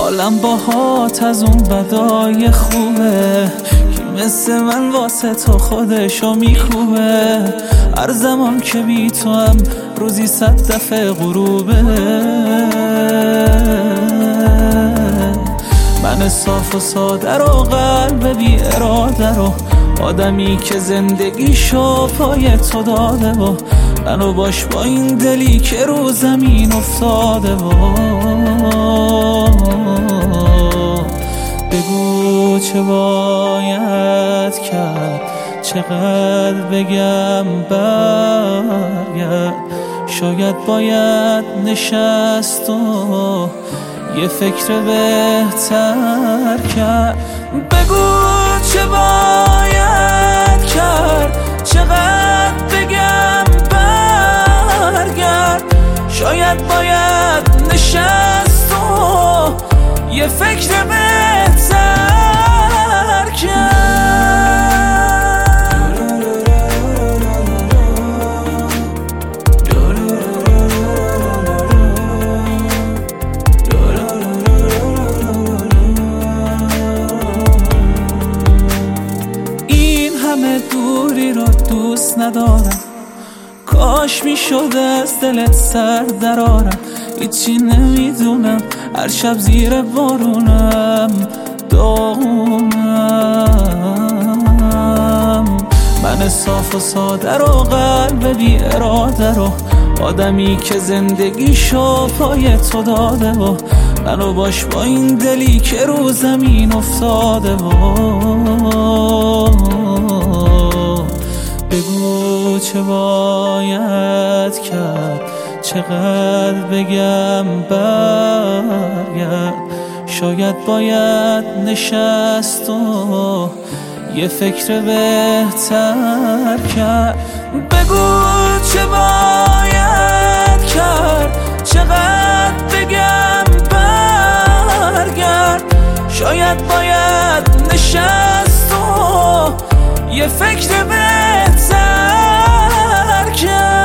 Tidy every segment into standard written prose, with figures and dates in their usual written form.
حالم باهات از اون بدای خوبه که مثل من واسه تو خودشو میکوبه. هر زمان که بی تو هم روزی 100 دفعه غروبه. من صاف و ساده رو قلب بی اراده رو، آدمی که زندگیشو پای تو داده و منو باش با این دلی که رو زمین افتاده و بگو چه باید کرد، چقدر بگم برگرد. شاید باید نشست و یه فکر بهتر کرد. بگو چه باید کرد، چقدر بگم برگرد. شاید باید نشست و یه فکر بهتر کرد. همه دوری رو دوست ندارم، کاش میشد از دلت سر درارم. هیچی نمیدونم، هر شب زیر بارونم داغونم. من صاف و ساده رو قلب بی اراده رو، آدمی که زندگیشو پای تو داده و منو باش با این دلی که رو زمین افتاده و بگو چه باید کرد، چقدر بگم برگرد. شاید باید نشست و یه فکر بهتر کرد. بگو چه باید کرد، چقدر بگم برگرد. شاید باید نشست و یه فکر بهتر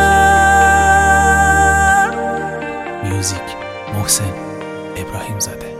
کرد. میوزیک محسن ابراهیم زاده.